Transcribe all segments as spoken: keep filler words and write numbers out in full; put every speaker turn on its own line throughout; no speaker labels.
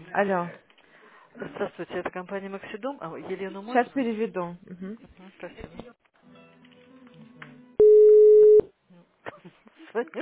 Алло.
Здравствуйте, это компания Максидом. А Елену
Сейчас
можно?
переведу. Мгм.
Мгм, спасибо. Мгм.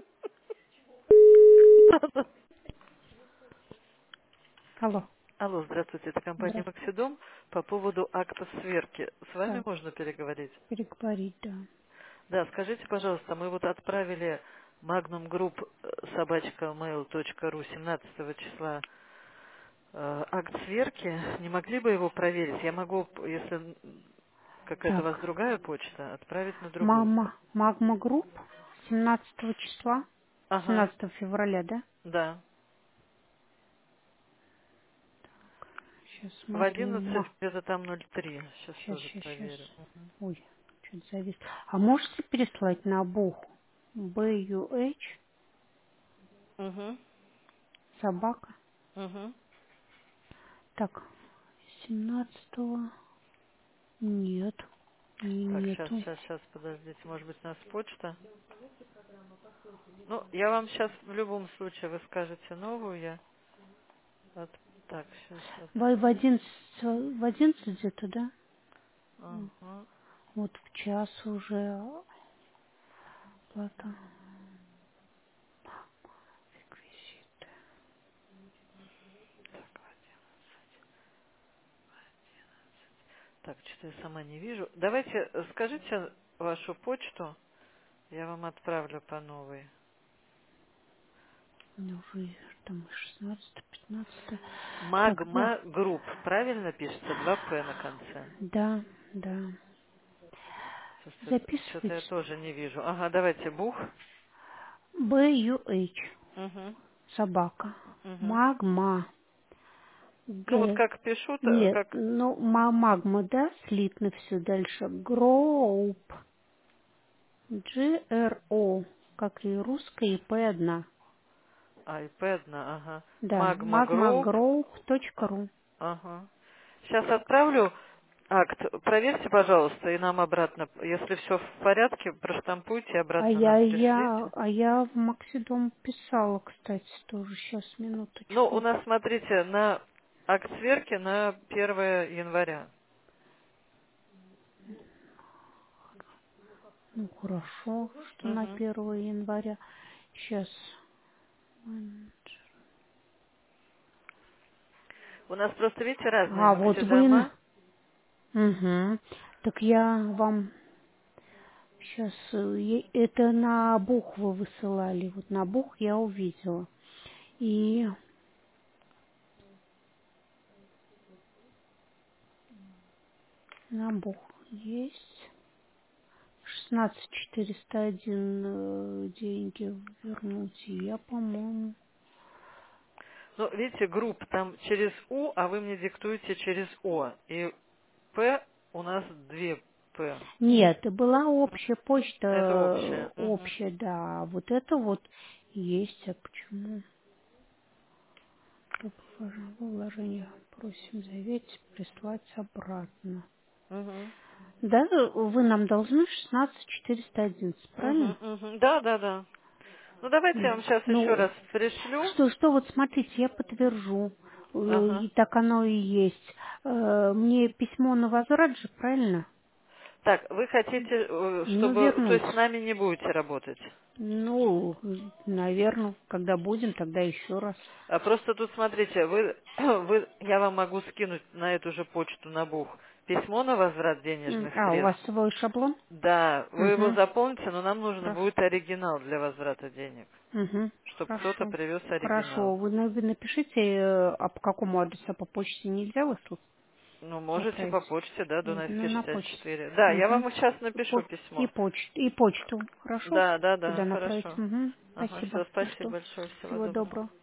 Алло.
Алло, здравствуйте, это компания
Здравствуйте.
Максидом. По поводу акта сверки. С вами
Так,
можно переговорить?
переговорить, да.
Да, скажите, пожалуйста, мы вот отправили Magnum Group э, собачка mail точка ру семнадцатого числа э, акт сверки. Не могли бы его проверить? Я могу, если м, какая-то у вас
Так,
другая почта, отправить на другую.
мама, Магма Групп семнадцатого числа,
Ага,
семнадцатого февраля, да?
да.
Сейчас
В
смотрю,
одиннадцать
ма.
где-то там ноль три. Сейчас
Сейчас,
тоже
сейчас, сейчас.
проверю. Мгм.
Ой, что-то завис. А можете переслать на обух буh
Угу.
собака?
Угу.
Так, семнадцатого нет, и
Так, сейчас,
нету.
сейчас, сейчас, подождите. Может быть, у нас почта? Ну, я вам сейчас в любом случае, вы скажете новую, я... от- Так, сейчас, от...
В в одиннадцать, в одиннадцать где-то, да?
Ага.
Вот в час уже плата. Реквизиты.
Так, что-то я сама не вижу. Давайте, э, скажите вашу почту, я вам отправлю по новой.
Ну, уже там шестнадцать, пятнадцать. Так, да.
Магма Групп, правильно пишется? Два П на конце.
Да, да.
Что-то я
Записывайте.
тоже не вижу. Ага, давайте бух.
буh.
Угу.
Собака.
Угу.
Магма.
Ну вот
Г.
как пишу, то
Нет,
как...
ну, ма- магма, да, слитно все дальше. Гроуп. G R O. Как и русская, и П одна.
А, и П одна, ага.
Да,
Магма Групп.
магмагроуп.ру.
Ага. Сейчас отправлю акт. Проверьте, пожалуйста, и нам обратно, если все в порядке, проштампуйте и
А
обратно
я,
нам
я,
пришлите.
а я в Максидом писала, кстати, тоже. Сейчас,
Ну, у
минуточку.
нас, смотрите, на акт сверки на первое января.
Ну, хорошо, что на
Угу.
первого января. Сейчас.
У нас просто, видите, разные
А, вот вы... на-
Максидома.
Угу. Так я вам сейчас... Это на бух вы высылали. Вот на бух я увидела. И на бух есть. шестнадцать четыреста один э, деньги вернуть. И я, по-моему...
Ну, видите, групп там через У, а вы мне диктуете через О. И П у нас две П.
Нет, была общая почта,
Это
э,
общее. Мгм.
общая, да. Вот это вот есть. А почему? По вложению просим заветь, прислать обратно.
Мгм.
Да, вы нам должны шестнадцать четыреста одиннадцать, правильно?
Мгм, мгм. Да, да, да. Ну, давайте я
М,
вам сейчас еще
Ну,
раз пришлю.
что, что вот смотрите, я подтвержу. Э,
Ага.
И так оно и есть. Э, Мне письмо на возврат же, правильно?
Так, вы хотите, э,
Ну,
чтобы, то
вернуть.
есть с нами не будете работать?
Ну, наверное, когда будем, тогда еще раз.
А просто тут, смотрите, вы, вы, я вам могу скинуть на эту же почту на бух письмо на возврат
М,
денежных
А, у вас
средств.
свой шаблон?
Да, вы его
Угу.
заполните, но нам нужен
Хорошо.
будет оригинал для возврата денег,
Угу.
чтобы кто-то
Хорошо.
привез
Хорошо.
оригинал.
Вы на- вы напишите, э, а по какому адресу по почте нельзя выслать?
Ну, можете по
Отправить.
почте, да,
Вот,
Дунайский
ну, на
шестьдесят
почту.
четыре. Да, я
Угу.
вам сейчас
И,
напишу
по- и
письмо.
почту. И почту. Хорошо?
Да, да, да,
Куда направить?
хорошо.
Угу.
Ага,
Спасибо.
все,
Ну
спасибо
что?
большое, всего
Всего
доброго.
доброго.